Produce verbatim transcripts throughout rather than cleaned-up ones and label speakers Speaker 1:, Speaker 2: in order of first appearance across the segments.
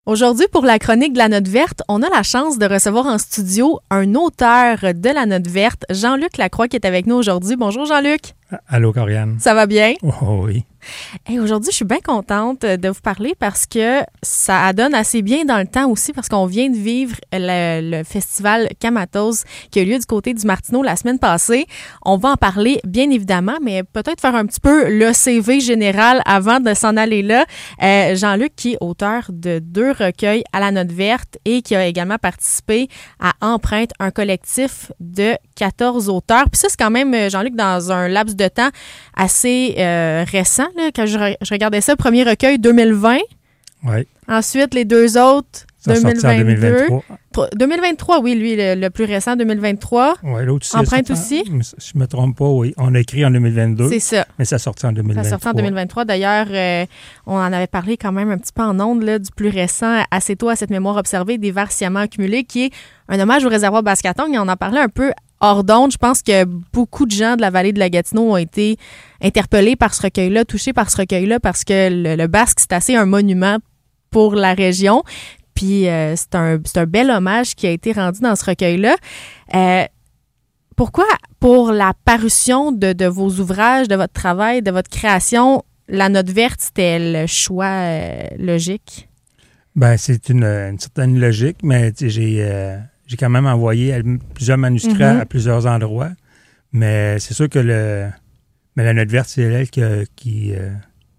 Speaker 1: Aujourd'hui, pour la chronique de la Note verte, on a la chance de recevoir en studio un auteur de la Note verte, Jean-Luc Lacroix, qui est avec nous aujourd'hui. Bonjour Jean-Luc.
Speaker 2: Allô, Corianne.
Speaker 1: Ça va bien?
Speaker 2: Oh, oui.
Speaker 1: Hey, aujourd'hui, je suis bien contente de vous parler parce que ça donne assez bien dans le temps aussi parce qu'on vient de vivre le, le festival Kamatos qui a eu lieu du côté du Martineau la semaine passée. On va en parler bien évidemment, mais peut-être faire un petit peu le C V général avant de s'en aller là. Euh, Jean-Luc qui est auteur de deux recueils à la Note verte et qui a également participé à Empreinte, un collectif de quatorze auteurs. Puis ça, c'est quand même, Jean-Luc, dans un laps de temps assez euh, récent. Là, quand je, re- je regardais ça, premier recueil deux mille vingt.
Speaker 2: Oui.
Speaker 1: Ensuite, les deux autres,
Speaker 2: Ça
Speaker 1: deux mille vingt-deux.
Speaker 2: deux mille vingt-trois.
Speaker 1: deux mille vingt-trois, oui, lui, le, le plus récent, deux mille vingt-trois.
Speaker 2: Oui, l'autre aussi.
Speaker 1: Empreinte
Speaker 2: sorti,
Speaker 1: aussi.
Speaker 2: Je ne me trompe pas, oui. On a écrit en deux mille vingt-deux.
Speaker 1: C'est ça.
Speaker 2: Mais ça sorti en deux mille vingt-trois.
Speaker 1: Ça sorti en deux mille vingt-trois. D'ailleurs, euh, on en avait parlé quand même un petit peu en ondes là, du plus récent, Assez tôt à cette mémoire observée, des vers sciemment accumulés, qui est un hommage au réservoir Baskatong. Et on en parlait un peu hors d'onde. Je pense que beaucoup de gens de la vallée de la Gatineau ont été interpellés par ce recueil-là, touchés par ce recueil-là, parce que le, le Basque, c'est assez un monument pour la région. Puis euh, c'est un, c'est un bel hommage qui a été rendu dans ce recueil-là. Euh, pourquoi, pour la parution de, de vos ouvrages, de votre travail, de votre création, la Note verte, c'était le choix euh, logique?
Speaker 2: Bien, c'est une, une certaine logique, mais j'ai, euh, j'ai quand même envoyé plusieurs manuscrits
Speaker 1: Mm-hmm.
Speaker 2: à plusieurs endroits. Mais c'est sûr que le, mais la Note verte, c'est elle qui a, qui, euh,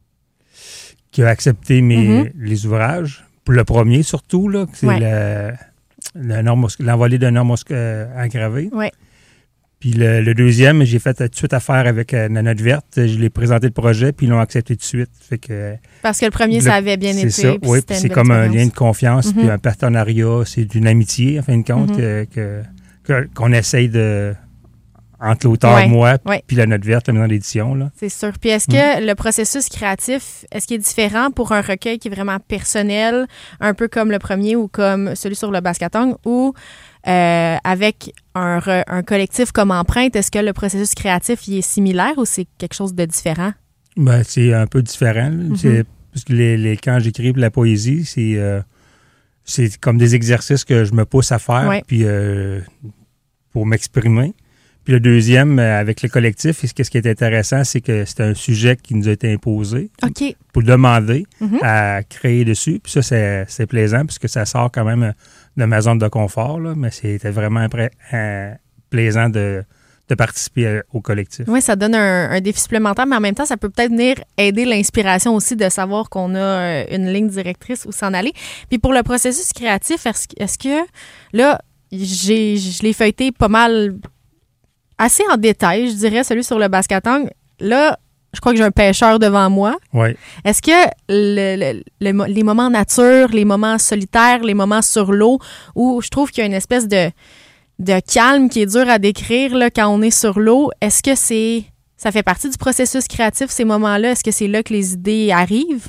Speaker 2: qui a accepté mes,
Speaker 1: Mm-hmm.
Speaker 2: les ouvrages. Pour le premier, surtout, là, c'est
Speaker 1: Ouais.
Speaker 2: le, le Nord Mos- l'envolée d'un Nord Mos- euh, engravé.
Speaker 1: Oui.
Speaker 2: Puis le, le deuxième, j'ai fait tout de suite affaire avec euh, la Note verte. Je l'ai présenté le projet, puis ils l'ont accepté tout de suite. Fait que,
Speaker 1: Parce que le premier,
Speaker 2: le-
Speaker 1: ça avait bien
Speaker 2: c'est
Speaker 1: été.
Speaker 2: ça,
Speaker 1: puis
Speaker 2: oui.
Speaker 1: c'était
Speaker 2: Puis
Speaker 1: une
Speaker 2: c'est
Speaker 1: belle
Speaker 2: comme un
Speaker 1: expérience.
Speaker 2: lien de confiance,
Speaker 1: Mhm.
Speaker 2: puis un partenariat. C'est d'une amitié, en fin de compte,
Speaker 1: Mhm.
Speaker 2: que, que- que- qu'on essaye de... entre l'auteur,
Speaker 1: Ouais,
Speaker 2: moi,
Speaker 1: ouais.
Speaker 2: puis la Note verte, la maison d'édition, là.
Speaker 1: C'est sûr. Puis est-ce que le processus créatif, est-ce qu'il est différent pour un recueil qui est vraiment personnel, un peu comme le premier ou comme celui sur le Baskatong, ou euh, avec un, re- un collectif comme Empreinte, est-ce que le processus créatif il est similaire ou c'est quelque chose de différent?
Speaker 2: Ben, c'est un peu différent. là.
Speaker 1: Mhm.
Speaker 2: C'est, parce que les, les- quand j'écris de la poésie, c'est, euh, c'est comme des exercices que je me pousse à faire
Speaker 1: Ouais.
Speaker 2: puis, euh, pour m'exprimer. Puis le deuxième, euh, avec le collectif, et ce qui est intéressant, c'est que c'est un sujet qui nous a été imposé
Speaker 1: OK.
Speaker 2: pour demander
Speaker 1: Mhm.
Speaker 2: à créer dessus. Puis ça, c'est, c'est plaisant puisque ça sort quand même de ma zone de confort, là, mais c'était vraiment après, euh, plaisant de, de participer à- au collectif.
Speaker 1: Oui, ça donne un, un défi supplémentaire, mais en même temps, ça peut peut-être venir aider l'inspiration aussi de savoir qu'on a euh, une ligne directrice où s'en aller. Puis pour le processus créatif, est-ce, est-ce que là, j'ai, je l'ai feuilleté pas mal, assez en détail, je dirais, celui sur le Baskatong. Là, je crois que j'ai un pêcheur devant moi.
Speaker 2: Oui.
Speaker 1: Est-ce que le- le- le mo- les moments nature, les moments solitaires, les moments sur l'eau, où je trouve qu'il y a une espèce de, de calme qui est dur à décrire là, quand on est sur l'eau, est-ce que c'est ça fait partie du processus créatif, ces moments-là? Est-ce que c'est là que les idées arrivent?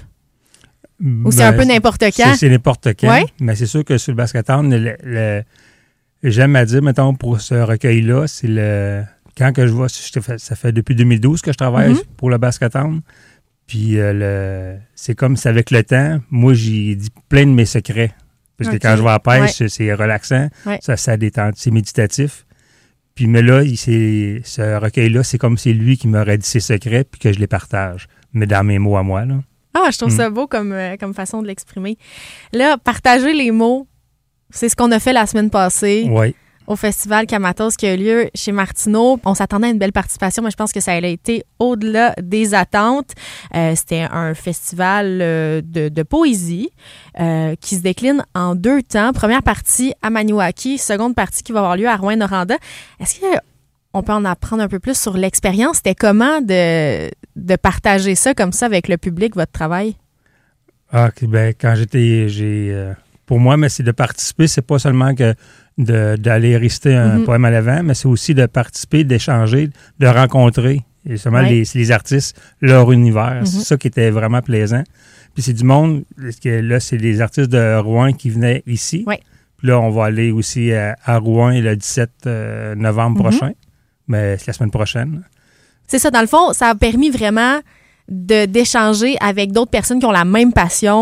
Speaker 1: Ou c'est un peu n'importe quand?
Speaker 2: C'est, c'est n'importe quand.
Speaker 1: Ouais.
Speaker 2: Mais c'est sûr que sur le Baskatong, le, le- j'aime à dire, mettons, pour ce recueil-là, c'est le... Quand que je vois, je fais- ça fait depuis deux mille douze que je travaille
Speaker 1: Mhm.
Speaker 2: pour le Baskatong. Puis euh, le, c'est comme c'est avec le temps, moi, j'ai dit plein de mes secrets. Parce que
Speaker 1: Ok.
Speaker 2: quand je vais à la pêche, c'est, c'est relaxant,
Speaker 1: Ouais.
Speaker 2: ça, ça détend, c'est méditatif. Puis mais là, il, c'est, ce recueil-là, c'est comme c'est lui qui m'aurait dit ses secrets puis que je les partage. Mais dans mes mots à moi, là.
Speaker 1: Ah, je trouve
Speaker 2: Mm.
Speaker 1: ça beau comme, euh, comme façon de l'exprimer. Là, partager les mots, c'est ce qu'on a fait la semaine passée.
Speaker 2: Oui.
Speaker 1: Au festival Kamatos qui a eu lieu chez Martineau. On s'attendait à une belle participation, mais je pense que ça a été au-delà des attentes. Euh, c'était un festival euh, de, de poésie euh, qui se décline en deux temps. Première partie à Maniwaki, seconde partie qui va avoir lieu à Rouyn-Noranda. Est-ce qu'on peut en apprendre un peu plus sur l'expérience? C'était comment de, de partager ça comme ça avec le public, votre travail?
Speaker 2: Ah, ok, ben, quand j'étais, j'ai, euh, pour moi, mais c'est de participer, c'est pas seulement que de, d'aller réciter un
Speaker 1: Mhm.
Speaker 2: poème à l'avant, mais c'est aussi de participer, d'échanger, de rencontrer, et seulement
Speaker 1: Ouais.
Speaker 2: les, les artistes, leur univers.
Speaker 1: Mhm.
Speaker 2: C'est ça qui était vraiment plaisant. Puis c'est du monde, parce que là, c'est des artistes de Rouen qui venaient ici.
Speaker 1: Ouais.
Speaker 2: Puis là, on va aller aussi à, à Rouen le dix-sept euh, novembre
Speaker 1: Mhm.
Speaker 2: prochain, mais c'est la semaine prochaine.
Speaker 1: C'est ça, dans le fond, ça a permis vraiment de, d'échanger avec d'autres personnes qui ont la même passion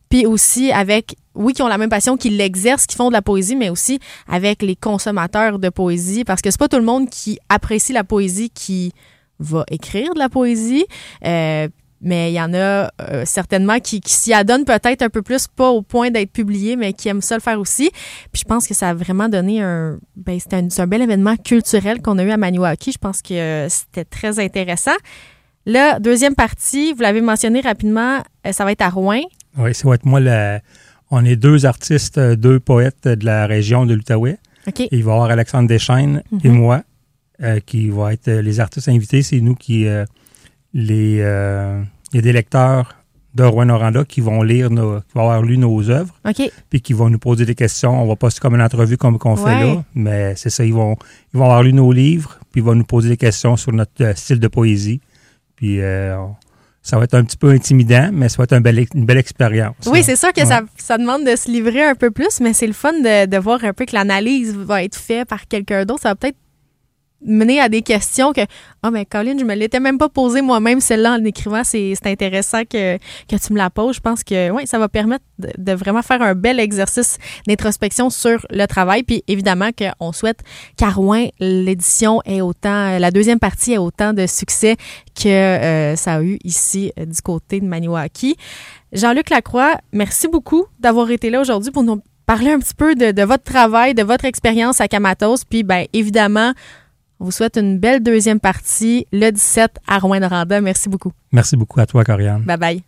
Speaker 1: puis aussi avec, oui, qui ont la même passion, qui l'exercent, qui font de la poésie, mais aussi avec les consommateurs de poésie, parce que c'est pas tout le monde qui apprécie la poésie qui va écrire de la poésie, euh, mais il y en a euh, certainement qui, qui s'y adonnent peut-être un peu plus, pas au point d'être publiés, mais qui aiment ça le faire aussi. Puis je pense que ça a vraiment donné un... Ben, c'était un, c'est un bel événement culturel qu'on a eu à Maniwaki. Je pense que euh, c'était très intéressant. Là, deuxième partie, vous l'avez mentionné rapidement, euh, ça va être à Rouyn.
Speaker 2: Oui, ça va être moi. La... On est deux artistes, deux poètes de la région de l'Outaouais.
Speaker 1: OK.
Speaker 2: Il va y avoir Alexandre Deschaines mm-hmm. et moi euh, qui vont être les artistes invités. C'est nous qui... Euh, les... Euh, il y a des lecteurs de Rouyn-Noranda qui vont lire, nos, qui vont avoir lu nos œuvres.
Speaker 1: OK.
Speaker 2: Puis qui vont nous poser des questions. On va pas comme une entrevue comme qu'on
Speaker 1: ouais.
Speaker 2: fait là, mais c'est ça. Ils vont, ils vont avoir lu nos livres, puis ils vont nous poser des questions sur notre euh, style de poésie. Puis euh, on, ça va être un petit peu intimidant, mais ça va être un bel, une belle expérience.
Speaker 1: Oui, c'est sûr que
Speaker 2: ouais.
Speaker 1: ça, ça demande de se livrer un peu plus, mais c'est le fun de, de voir un peu que l'analyse va être faite par quelqu'un d'autre. Ça va peut-être mener à des questions que « Ah, oh, mais Colin, je me l'étais même pas posée moi-même, celle-là, en écrivant. C'est, c'est intéressant que, que tu me la poses. » Je pense que oui, ça va permettre de, de vraiment faire un bel exercice d'introspection sur le travail. Puis évidemment qu'on souhaite qu'à Rouyn, l'édition ait autant, la deuxième partie ait autant de succès que euh, ça a eu ici euh, du côté de Maniwaki. Jean-Luc Lacroix, merci beaucoup d'avoir été là aujourd'hui pour nous parler un petit peu de, de votre travail, de votre expérience à Kamatos. Puis bien évidemment, on vous souhaite une belle deuxième partie le dix-sept à Rouyn-Noranda. Merci beaucoup.
Speaker 2: Merci beaucoup à toi, Corianne.
Speaker 1: Bye bye.